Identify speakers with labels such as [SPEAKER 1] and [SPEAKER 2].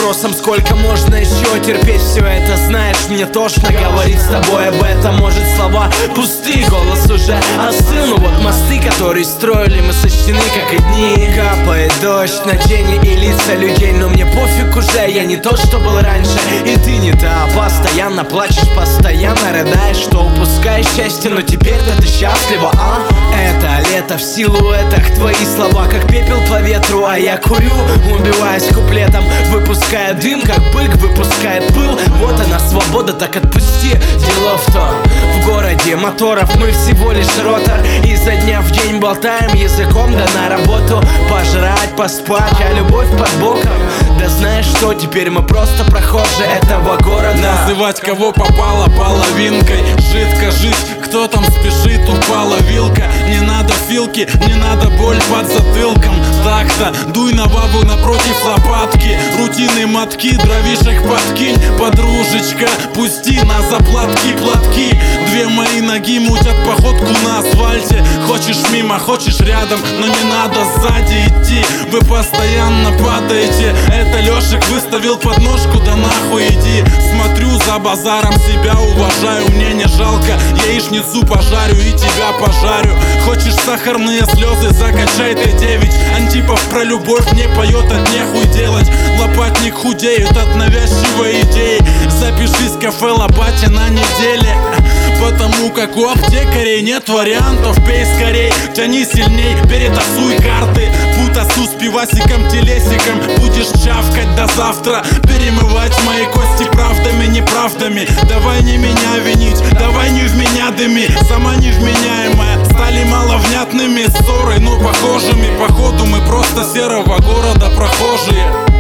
[SPEAKER 1] вопросом, сколько можно еще терпеть все это. Знаешь, мне тошно говорить с тобой об этом. Может, слова пустые, голос уже остыл. Но вот мосты, которые строили, мы сочтены как и дни. Капает дождь на тени и лица людей, но мне пофиг уже, я не то, что был раньше. И ты не та, постоянно плачешь, постоянно рыдаешь, что упускаешь счастье, но теперь-то ты счастлива, а? Это лето в силуэтах, твои слова как пепел по ветру, а я курю, убиваясь куплетом, выпуская дым, как бык выпускает пыл. Вот она свобода, так отпусти. Дело в том, в городе моторов мы всего лишь ротор. Изо дня в день болтаем языком, да на работу пожрать, поспать, а любовь под боком. Да знаешь что, теперь мы просто прохожие этого города.
[SPEAKER 2] Называть кого попало половинкой, жидко жить, кто там спешит, упала вилка. Не надо филки, не надо боль под затылком. Так-то, дуй на бабу напротив лопатки. Рутины мотки, дровишек подкинь. Подружечка, пусти на заплатки платки. Две мои ноги мутят походку на асфальте. Хочешь мимо, хочешь рядом, но не надо сзади идти. Вы постоянно падаете. Это Лешек выставил подножку, да нахуй иди. Смотрю за базаром, себя уважаю, мне не жалко. Яичницу пожарю и тебя пожарю. Хочешь сахарные слезы, закачай Т9. Антипов про любовь не поет, от нехуй делать. Лопатник худеют от навязчивой идеи. Запишись в кафе Лопате на неделе. Потому как у аптекарей нет вариантов. Пей скорей, тяни сильней, перетасуй карты. Путасу с пивасиком, телесиком. Будешь чавкать до завтра. Перемывать мои кости правдами, неправдами. Давай не меня винить, давай не в меня дыми. Сама невменяемая, стали маловнятными ссоры, но похожими. Походу мы просто серого города прохожие.